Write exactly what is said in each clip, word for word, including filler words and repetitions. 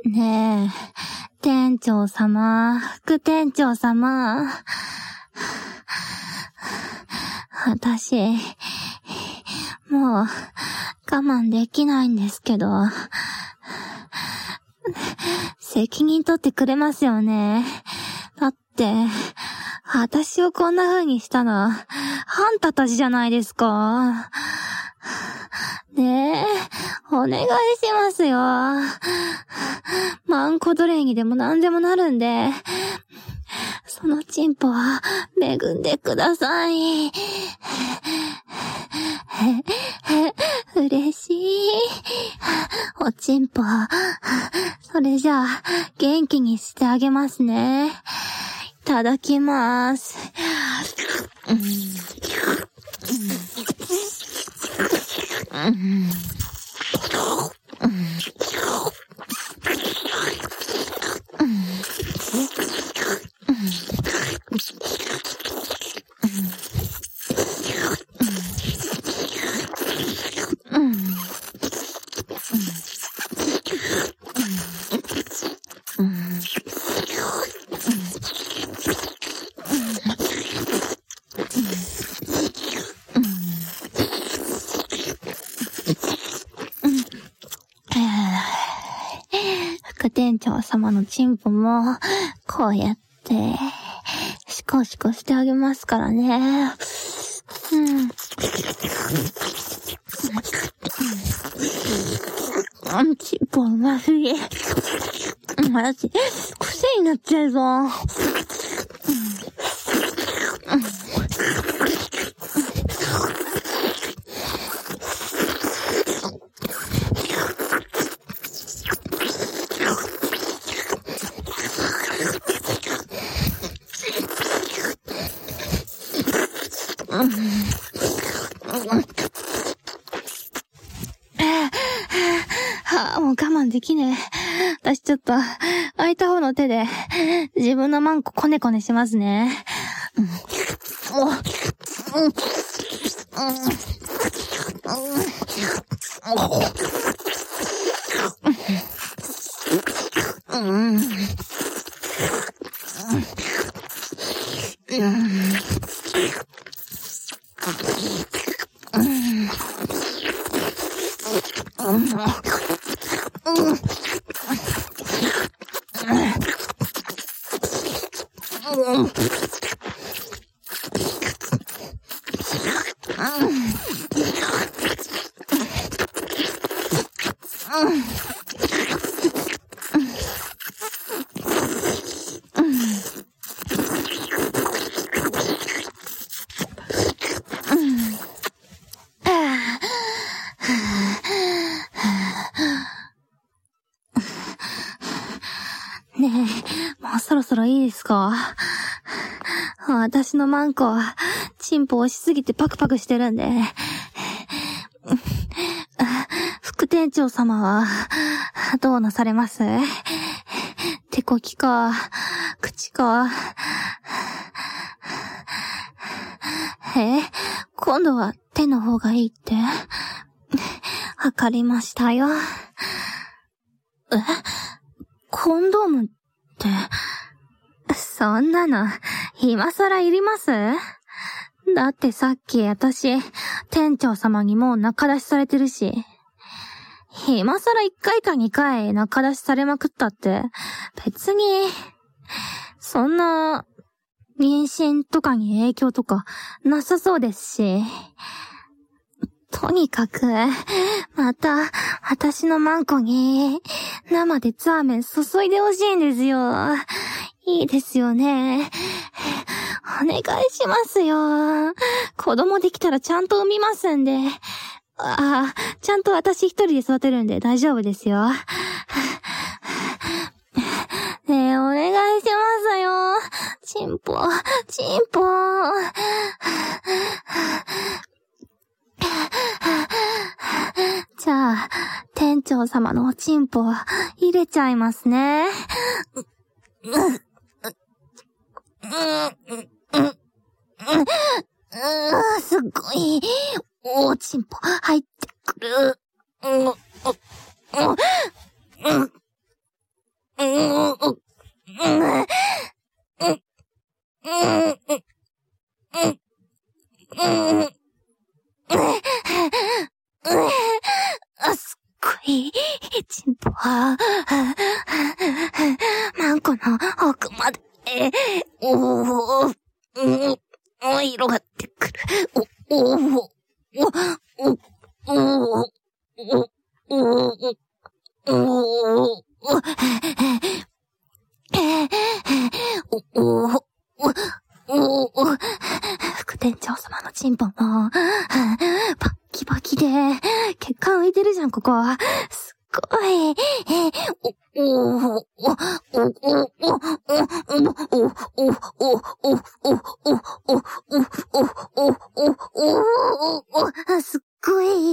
ねえ、店長様、副店長様。私、もう、我慢できないんですけど、責任取ってくれますよね。だって、私をこんな風にしたの、あんたたちじゃないですか。ねえ、お願いしますよ。マンコ奴隷にでも何でもなるんで、そのチンポは恵んでください。嬉しい。おチンポ、それじゃあ元気にしてあげますね。いただきます。うんうんうん副店長様のチンポも、こうやって、シコシコしてあげますからね。うん。うん、チンポうますぎ。私、癖になっちゃうぞ。うんはあ、もう我慢できねえ。私ちょっと、空いた方の手で、自分のマンココネコネしますね。うん。お、うん。うん。うん。うん。ねえ、もうそろそろいいですか？私のマンコは、チンポ押しすぎてパクパクしてるんで。副店長様は、どうなされます？手こきか、口か。え？今度は手の方がいいって？わかりましたよ。え？コンドームって、そんなの、今更いります？だってさっき私、店長様にもう中出しされてるし、今更いっかいかにかい中出しされまくったって、別に、そんな、妊娠とかに影響とかなさそうですし、とにかく、また、私のマンコに、生でザーメン注いでほしいんですよ。いいですよね。お願いしますよ。子供できたらちゃんと産みますんで。ああ、ちゃんと私一人で育てるんで大丈夫ですよ。ねえ、お願いしますよ。チンポ、チンポ。じゃあ、店長様のおチンポ入れちゃいますね。う、う、う、う、う、すっごい、おチンポ入ってくる。う、う、う、 チンポは、マンコの奥まで、おー、お、色がってくる。お、お、お、お、お、お、お、お、お、お、お、お、お、副店長様のチンポも、パッキパキで、血管浮いてるじゃん、ここ。すっごい。お、お、お、お、お、お、お、お、お、お、お、お、お、お、お、お、お、すっごい。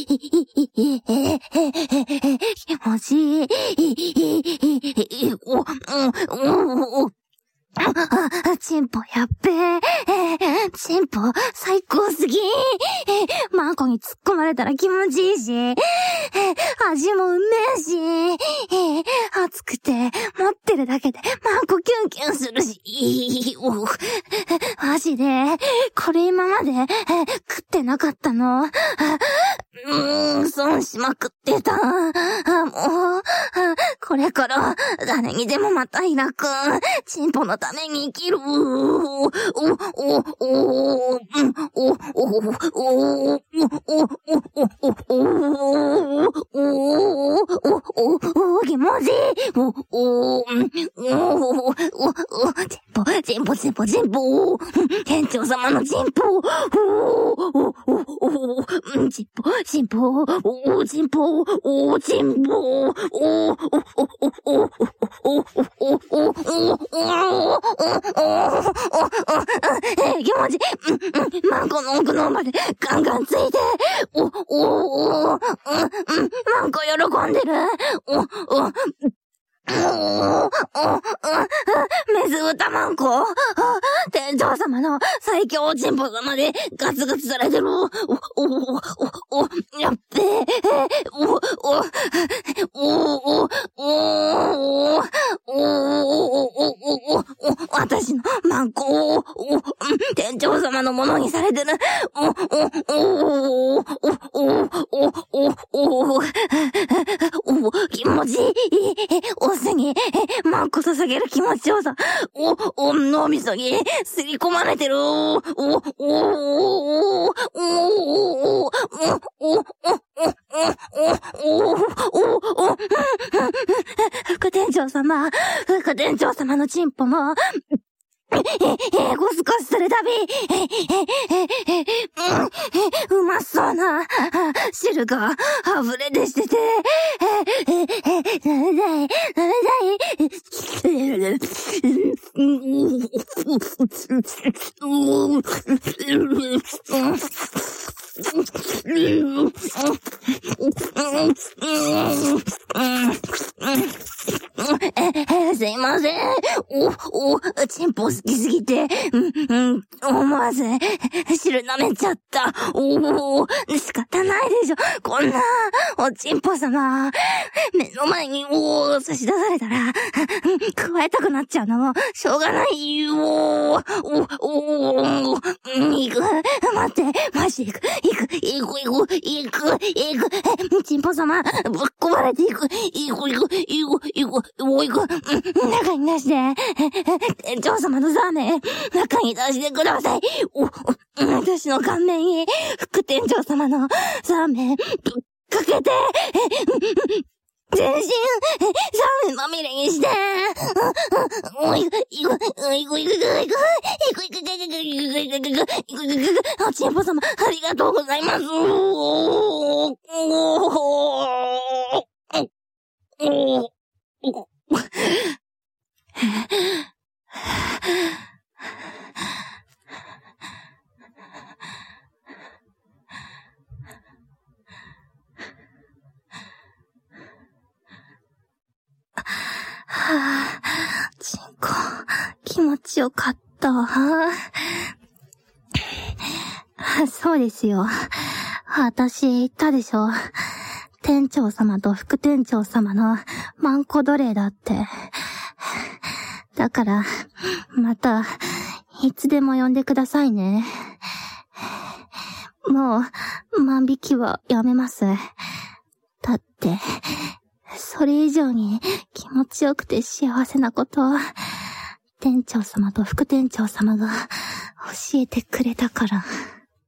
気持ちいい。お、お、お、チンポやっべえ。チンポ最高すぎ。マンコに突っ込まれたら気持ちいいし、味もうめえし、熱くて持ってるだけでマンコキュンキュンするし、マジでこれ今まで食ってなかったの？うーん、損しまくってた。もう、これから誰にでもまた開く。チンポのために生きる。お、お、お、お、お、お、お、お、お、お、お、お、気持ちいい。お、お、お、お、チンポ、チンポ、チンポ、チンポ。店長様のチンポ。お、お、お、お、チンポ、チンポ、お、チンポ、お、チンポ、お、お、お、お、お、お、お、お、お、気持ちいい。マンコの奥のまでガンガンついて。お、お、お、マンコ喜んでる。お、お、お、お、お、メス豚マンコ。店長様の最強チンポ様でガツガツされてる。お、お、お、お、やっべえ。お、お、お、お、お、お、お、私のマンコを、店長様のものにされてる。お、お、お、お、お、お、お、お、気持ちいい。おすぎ、マンコ捧げる気持ちよさ。お、お、脳みそにすり込まれてる。お、お、お、お、お、お、お、お、お、副店長様、副店長様のチンポも、え、え、ごすこすするたび、え、え、え、え、うまそうな汁が溢れ出してて、え、え、え、なめたい、なめたい。すいません。お、お、チンポ好きすぎて、うん、うん、思わず、汁舐めちゃった。おお、仕方ないでしょ。こんな、おチンポ様、目の前に、おー、差し出されたら、加えたくなっちゃうのも、しょうがないよ。お、お、お、行く。待って、マジ行く。行く、行く、行く、行く、行く。チンポ様、ぶっ込まれていく。行く、行く、行く、行く、もう行く。中に出して。店長様のザーメン、中に出してください。お、私の顔面に、副店長様のザーメン、ぶっかけて、全身、ザーメンまみれにして。おいく、いく、いく、いく、いく、いく、いく、いく、いく、いく、いく、いく、いく、いく、いく、おちんぽ様、ありがとうございます。おー、おー、おー、おー、はぁ、チンコ、気持ちよかったわ。そうですよ。私言ったでしょ。店長様と副店長様のマンコ奴隷だって。だから、また、いつでも呼んでくださいね。もう、万引きはやめます。 だって、それ以上に気持ちよくて幸せなことを、店長様と副店長様が教えてくれたから。